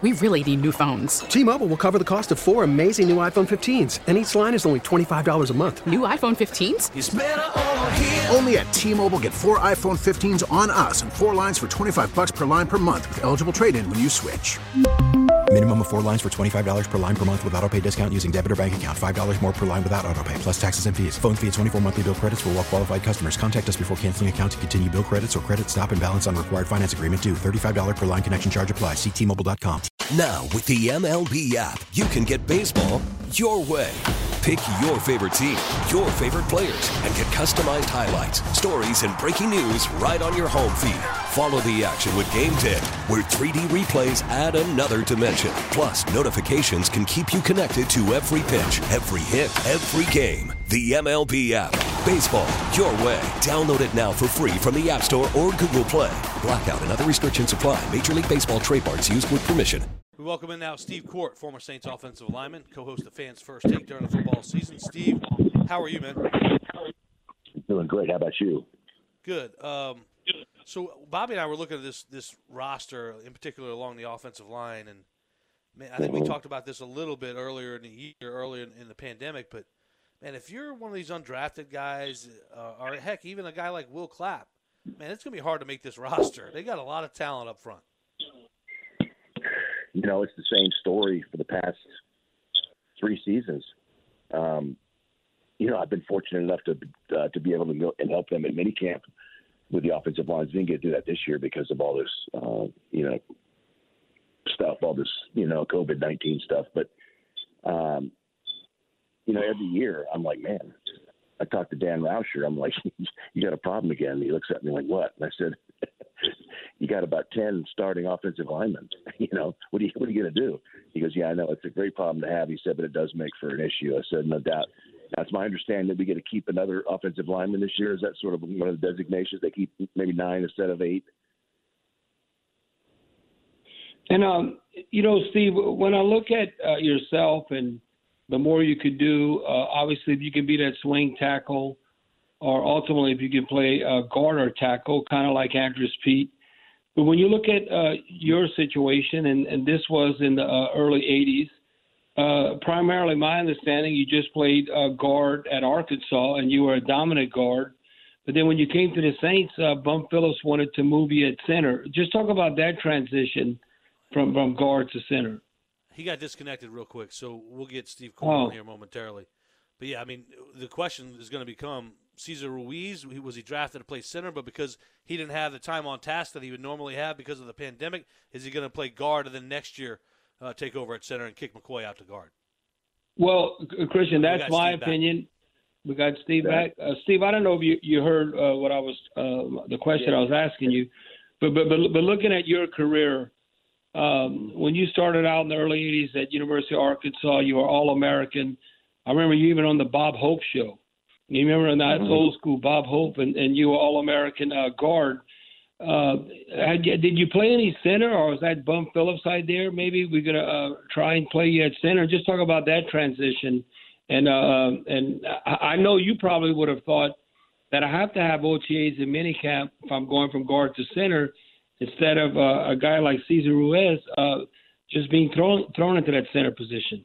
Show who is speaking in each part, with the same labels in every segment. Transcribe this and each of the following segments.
Speaker 1: We really need new phones.
Speaker 2: T-Mobile will cover the cost of 4 amazing new iPhone 15s, and each line is only $25 a month.
Speaker 1: New iPhone 15s?
Speaker 3: It's better over here.
Speaker 4: Only at T-Mobile, get 4 iPhone 15s on us and 4 lines for $25 per line per month with eligible trade-in when you switch.
Speaker 5: Minimum of 4 lines for $25 per line per month with autopay discount using debit or bank account. $5 more per line without autopay, plus taxes and fees. Phone fee at 24 monthly bill credits for well-qualified customers. Contact us before canceling account to continue bill credits or credit stop and balance on required finance agreement due. $35 per line connection charge applies. See T-Mobile.com.
Speaker 6: Now, with the MLB app, you can get baseball your way. Pick your favorite team, your favorite players, and get customized highlights, stories, and breaking news right on your home feed. Follow the action with Game Day, where 3D replays add another dimension. Plus, notifications can keep you connected to every pitch, every hit, every game. The MLB app. Baseball your way. Download it now for free from the App Store or Google Play. Blackout and other restrictions apply. Major League Baseball trademarks used with permission.
Speaker 7: We welcome in now Steve Court, former Saints offensive lineman, co-host of Fans First Take during the football season. Steve, how are you, man?
Speaker 8: Doing great. How about you?
Speaker 7: Good. So Bobby and I were looking at this roster, in particular along the offensive line, and man, I think we talked about this a little bit earlier in the year, earlier in the pandemic. But man, if you're one of these undrafted guys, or heck, even a guy like Will Clapp, man, it's gonna be hard to make this roster. They got a lot of talent up front.
Speaker 8: You know, it's the same story for the past 3 seasons. You know, I've been fortunate enough to be able to go and help them at minicamp with the offensive lines. Didn't get to do that this year because of all this, you know, stuff, all this, you know, COVID-19 stuff. But, you know, every year I'm like, man, I talked to Dan Rauscher. I'm like, you got a problem again. He looks at me like, what? And I said, you got about 10 starting offensive linemen. You know, what are you going to do? He goes, yeah, I know. It's a great problem to have. He said, but it does make for an issue. I said, no doubt. That's my understanding that we get to keep another offensive lineman this year. Is that sort of one of the designations? They keep maybe 9 instead of 8?
Speaker 9: And, you know, Steve, when I look at yourself and the more you could do, obviously if you can be that swing tackle, or ultimately if you can play guard or tackle, kind of like Andrus Peat. But when you look at your situation, and this was in the early 80s, primarily my understanding, you just played guard at Arkansas, and you were a dominant guard. But then when you came to the Saints, Bum Phillips wanted to move you at center. Just talk about that transition from guard to center.
Speaker 7: He got disconnected real quick, so we'll get Steve Court on here momentarily. But, yeah, I mean, the question is going to become, Cesar Ruiz, was he drafted to play center, but because he didn't have the time on task that he would normally have because of the pandemic, is he going to play guard and then next year take over at center and kick McCoy out to guard?
Speaker 9: Well, Christian, that's my opinion. We got Steve back. Steve, I don't know if you heard what I was the question I was asking you, but looking at your career, when you started out in the early 80s at University of Arkansas, you were All-American. I remember you even on the Bob Hope show. You remember that old school Bob Hope, and you were All-American guard. Did you play any center, or was that Bum Phillips' idea? Maybe we're going to try and play you at center. Just talk about that transition. And I know you probably would have thought that I have to have OTAs in minicamp if I'm going from guard to center instead of a guy like Cesar Ruiz just being thrown into that center position.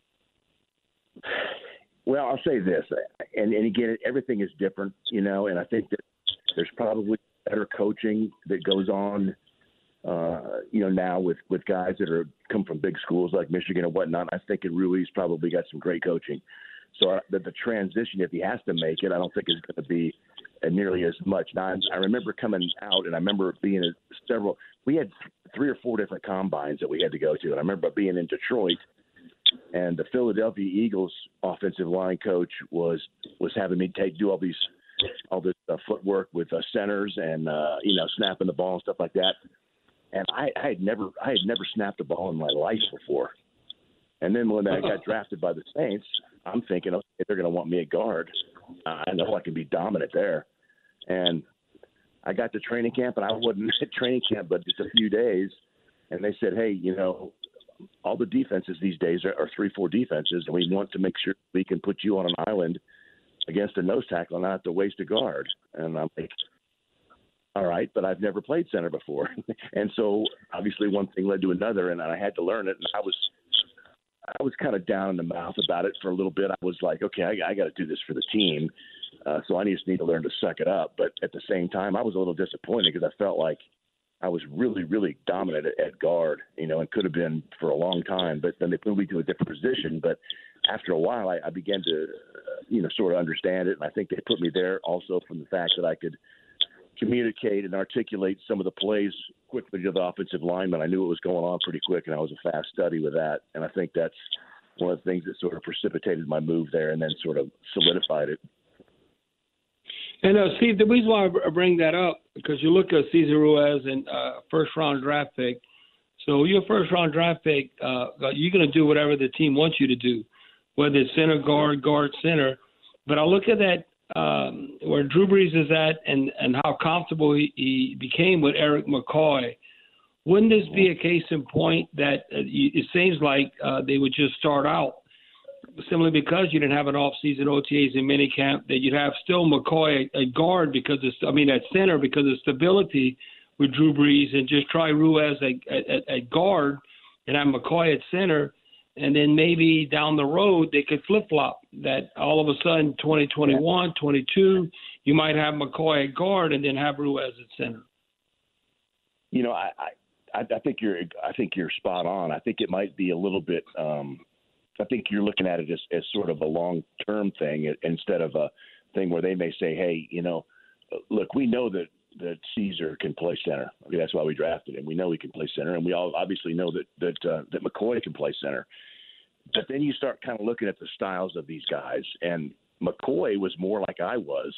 Speaker 8: Well, I'll say this, and again, everything is different, you know, and I think that there's probably better coaching that goes on, you know, now with guys that come from big schools like Michigan and whatnot. I think Ruiz probably got some great coaching. So the transition, if he has to make it, I don't think is going to be nearly as much. Now, I remember coming out, and I remember being at we had 3 or 4 different combines that we had to go to, and I remember being in Detroit. And the Philadelphia Eagles offensive line coach was having me do all this footwork with centers and you know, snapping the ball and stuff like that. And I had never snapped a ball in my life before. And then when I got drafted by the Saints, I'm thinking, okay, they're going to want me at guard. I know I can be dominant there. And I got to training camp, and I wasn't at training camp but just a few days. And they said, hey, you know, all the defenses these days are 3-4 defenses, and we want to make sure we can put you on an island against a nose tackle and not have to waste a guard. And I'm like, all right, but I've never played center before. And so obviously one thing led to another, and I had to learn it. And I was kind of down in the mouth about it for a little bit. I was like, okay, I got to do this for the team. So I just need to learn to suck it up. But at the same time, I was a little disappointed because I felt like I was really, really dominant at guard, and could have been for a long time. But then they moved me to a different position. But after a while, I began to, sort of understand it. And I think they put me there also from the fact that I could communicate and articulate some of the plays quickly to the offensive lineman. I knew what was going on pretty quick, and I was a fast study with that. And I think that's one of the things that sort of precipitated my move there and then sort of solidified it.
Speaker 9: And Steve, the reason why I bring that up, because you look at Cesar Ruiz and first-round draft pick. So you're a first-round draft pick. You're going to do whatever the team wants you to do, whether it's center, guard, center. But I look at that where Drew Brees is at and how comfortable he became with Eric McCoy. Wouldn't this be a case in point that it seems like they would just start out simply because you didn't have an off-season OTAs in minicamp, that you'd have still McCoy at guard at center because of stability with Drew Brees, and just try Ruiz at guard and have McCoy at center, and then maybe down the road they could flip-flop that all of a sudden 2021, 22, you might have McCoy at guard and then have Ruiz at center.
Speaker 8: I think you're spot on. I think it might be a little bit I think you're looking at it as sort of a long-term thing instead of a thing where they may say, hey, look, we know that Cesar can play center. Okay, that's why we drafted him. We know he can play center, and we all obviously know that McCoy can play center. But then you start kind of looking at the styles of these guys, and McCoy was more like I was,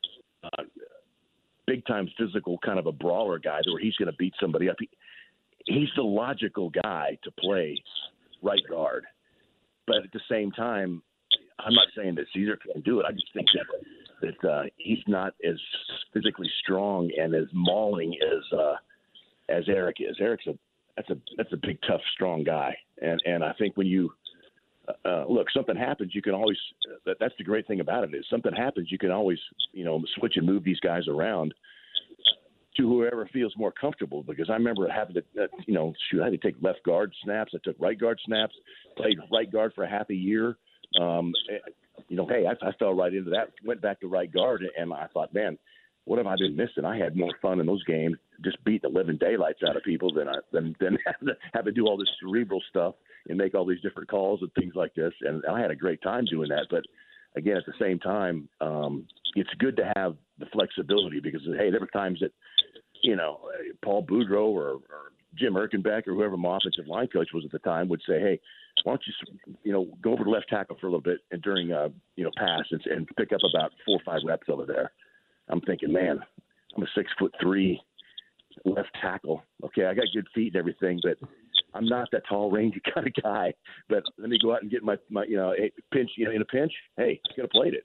Speaker 8: big-time physical, kind of a brawler guy where he's going to beat somebody up. He's the logical guy to play right guard. But at the same time, I'm not saying that Cesar can't do it. I just think that he's not as physically strong and as mauling as Eric is. Eric's that's a big, tough, strong guy. And I think when you look, something happens, you can always. That's the great thing about it is something happens, you can always switch and move these guys around to whoever feels more comfortable, because I remember having to, I had to take left guard snaps. I took right guard snaps, played right guard for a half a year. Hey, I fell right into that, went back to right guard, and I thought, man, what have I been missing? I had more fun in those games just beating the living daylights out of people than have to do all this cerebral stuff and make all these different calls and things like this. And I had a great time doing that. But again, at the same time, it's good to have the flexibility because, hey, there were times that, Paul Boudreaux or Jim Erkenbeck or whoever my offensive line coach was at the time would say, hey, why don't you, go over to left tackle for a little bit and during, pass and pick up about 4 or 5 reps over there. I'm thinking, man, I'm a 6'3" left tackle. Okay, I got good feet and everything, but I'm not that tall, rangy kind of guy. But let me go out and get my pinch, in a pinch. Hey, I could have played it.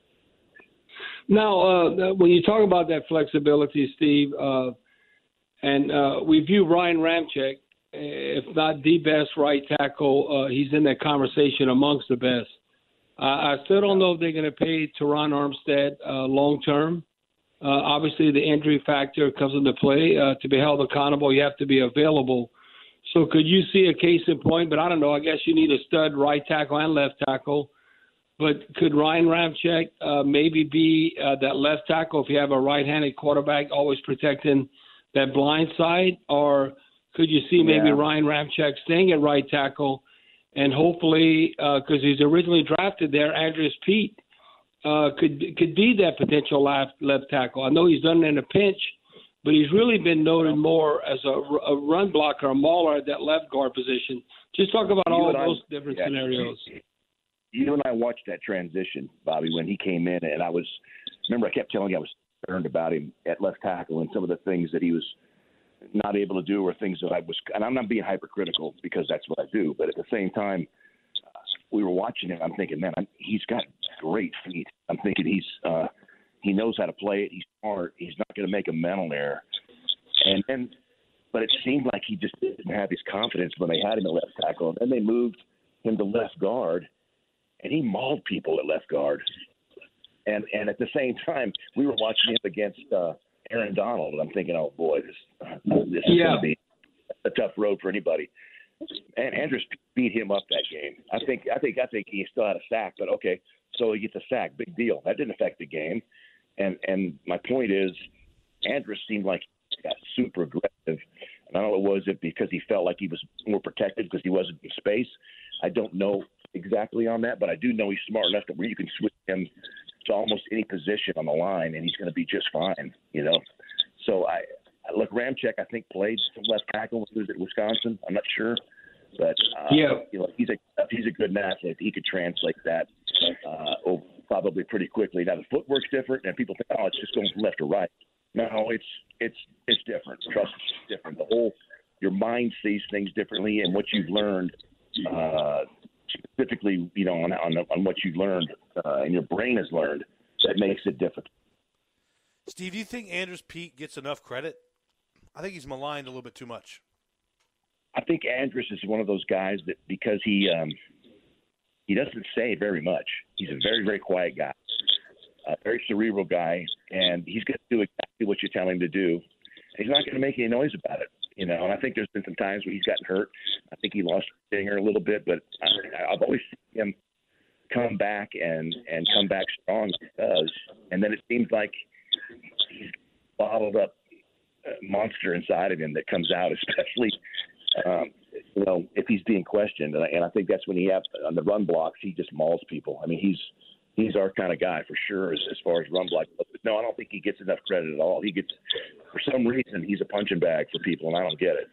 Speaker 9: Now, when you talk about that flexibility, Steve, and we view Ryan Ramczyk, if not the best right tackle, he's in that conversation amongst the best. I still don't know if they're going to pay Teron Armstead long term. Obviously, the injury factor comes into play. To be held accountable, you have to be available. So could you see a case in point? But I don't know. I guess you need a stud right tackle and left tackle. But could Ryan Ramczyk maybe be that left tackle if you have a right-handed quarterback always protecting that blind side? Or could you see maybe Ryan Ramczyk staying at right tackle and hopefully, because he's originally drafted there, Andreas Pete could be that potential left tackle. I know he's done it in a pinch, but he's really been noted more as a run blocker, a mauler at that left guard position. Just talk about all of those different scenarios.
Speaker 8: You and I watched that transition, Bobby, when he came in, and I kept telling you I was concerned about him at left tackle and some of the things that he was not able to do or things that and I'm not being hypercritical because that's what I do, but at the same time, we were watching him. I'm thinking, man, he's got great feet. I'm thinking he knows how to play it. He's smart. He's not going to make a mental error. But it seemed like he just didn't have his confidence when they had him at left tackle. And then they moved him to left guard, and he mauled people at left guard. And at the same time, we were watching him against Aaron Donald, and I'm thinking, oh boy, this is going to be a tough road for anybody. And Andrus beat him up that game. I think he still had a sack, but okay, so he gets a sack, big deal. That didn't affect the game. And my point is, Andrus seemed like he got super aggressive. And I don't know, was it because he felt like he was more protected because he wasn't in space? I don't know exactly on that, but I do know he's smart enough to where you can switch him to almost any position on the line, and he's going to be just fine, you know. So look, Ramczyk, I think, played some left tackle when he was at Wisconsin. I'm not sure, but you know, he's a good athlete. He could translate that probably pretty quickly. Now the footwork's different, and people think, oh, it's just going from left to right. No, it's different. Trust me, it's different. Your mind sees things differently, and what you've learned, specifically, you know, on what you've learned and your brain has learned, that makes it difficult.
Speaker 7: Steve, do you think Andrus Peat gets enough credit? I think he's maligned a little bit too much.
Speaker 8: I think Andrus is one of those guys that because he doesn't say very much. He's a very, very quiet guy, a very cerebral guy, and he's going to do exactly what you tell him to do. He's not going to make any noise about it, you know. And I think there's been some times where he's gotten hurt. I think he lost Dinger a little bit, but I've always seen him come back and come back strong as he does. And then it seems like he's bottled up monster inside of him that comes out, especially you know, if he's being questioned. And I think that's when he has on the run blocks, he just mauls people. I mean, he's our kind of guy for sure as far as run block. But no, I don't think he gets enough credit at all. He gets, for some reason, he's a punching bag for people, and I don't get it.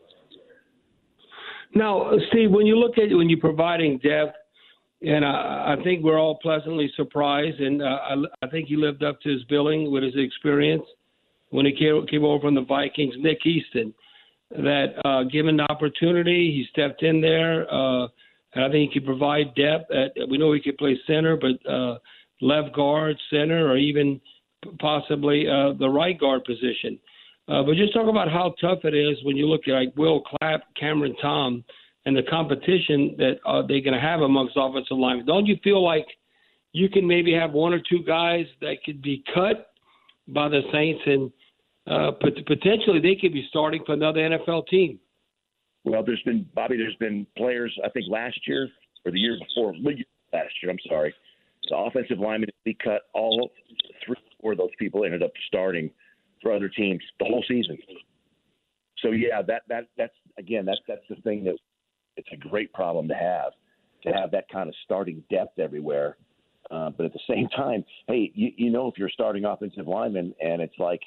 Speaker 9: Now, Steve, when you're providing depth, and I think we're all pleasantly surprised, and I think he lived up to his billing with his experience when he came over from the Vikings, Nick Easton, that given the opportunity, he stepped in there, and I think he could provide depth. We know he could play center, but left guard, center, or even possibly the right guard position. But just talk about how tough it is when you look at like Will Clapp, Cameron Tom, and the competition that they're going to have amongst offensive linemen. Don't you feel like you can maybe have one or two guys that could be cut by the Saints and potentially they could be starting for another NFL team?
Speaker 8: Well, there's been players, I think last year or the year before, last year, I'm sorry, the offensive linemen, we cut all 3 or 4 of those people ended up starting for other teams the whole season. So yeah, that's the thing that it's a great problem to have that kind of starting depth everywhere. But at the same time, hey, you know, if you're a starting offensive lineman and it's like,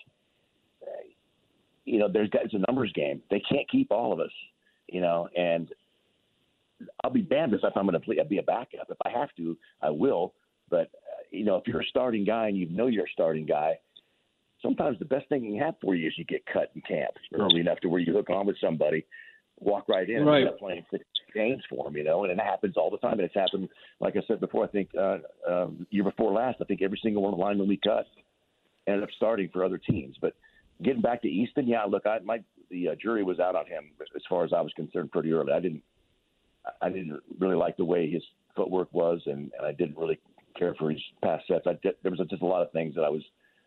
Speaker 8: you know, it's a numbers game. They can't keep all of us, you know, and I'll be damned if I'm going to be a backup. If I have to, I will. But, you know, if you're a starting guy and you know you're a starting guy, sometimes the best thing you can have for you is you get cut in camp early enough to where you hook on with somebody, walk right in, and end up playing 6 games for them, you know, and it happens all the time. And it's happened, like I said before, I think year before last, I think every single one of the linemen we cut ended up starting for other teams. But getting back to Easton, yeah, look, the jury was out on him as far as I was concerned pretty early. I didn't really like the way his footwork was, and I didn't really care for his pass sets. There was just a lot of things that I was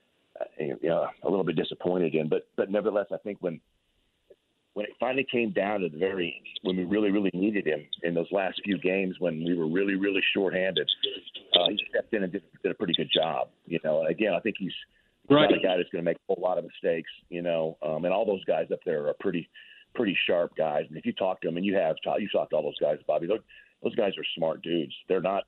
Speaker 8: a little bit disappointed in. But nevertheless, I think when it finally came down to when we really, really needed him in those last few games when we were really, really shorthanded, he stepped in and did a pretty good job. You know, and again, I think he's not a guy that's going to make a whole lot of mistakes, you know, and all those guys up there are pretty sharp guys. And if you talk to them, and you talked to all those guys, Bobby, those guys are smart dudes. They're not,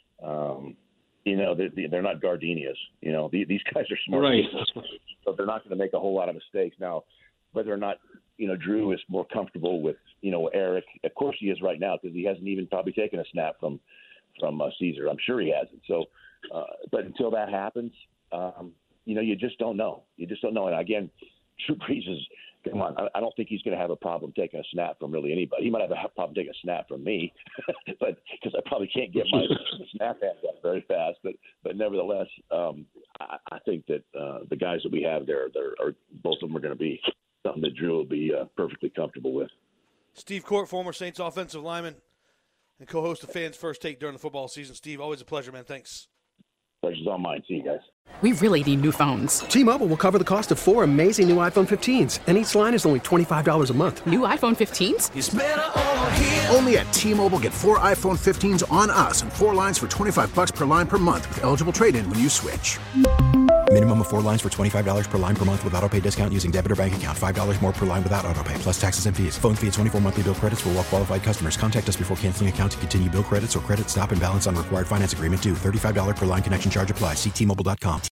Speaker 8: you know, they're not gardenias. You know, these guys are smart people, so they're not going to make a whole lot of mistakes. Now, whether or not, you know, Drew is more comfortable with, you know, Eric, of course he is right now because he hasn't even probably taken a snap from Caesar. I'm sure he hasn't. So, but until that happens, you know, you just don't know. You just don't know. And again, Drew Brees is, come on, I don't think he's going to have a problem taking a snap from really anybody. He might have a problem taking a snap from me, but because I probably can't get my snap hands up very fast. But nevertheless, I think that the guys that we have there, both of them are going to be something that Drew will be perfectly comfortable with.
Speaker 7: Steve Court, former Saints offensive lineman and co-host of Fans First Take during the football season. Steve, always a pleasure, man. Thanks.
Speaker 3: Pleasure's all mine. See you guys.
Speaker 1: We really need new phones.
Speaker 2: T-Mobile will cover the cost of 4 amazing new iPhone 15s, and each line is only $25 a month.
Speaker 1: New iPhone 15s?
Speaker 6: It's better over here.
Speaker 4: Only at T-Mobile, get 4 iPhone 15s on us and 4 lines for $25 per line per month with eligible trade-in when you switch.
Speaker 5: Minimum of 4 lines for $25 per line per month with autopay discount using debit or bank account. $5 more per line without autopay, plus taxes and fees. Phone fee at 24 monthly bill credits for well-qualified customers. Contact us before canceling account to continue bill credits or credit stop and balance on required finance agreement due. $35 per line connection charge applies. See T-Mobile.com.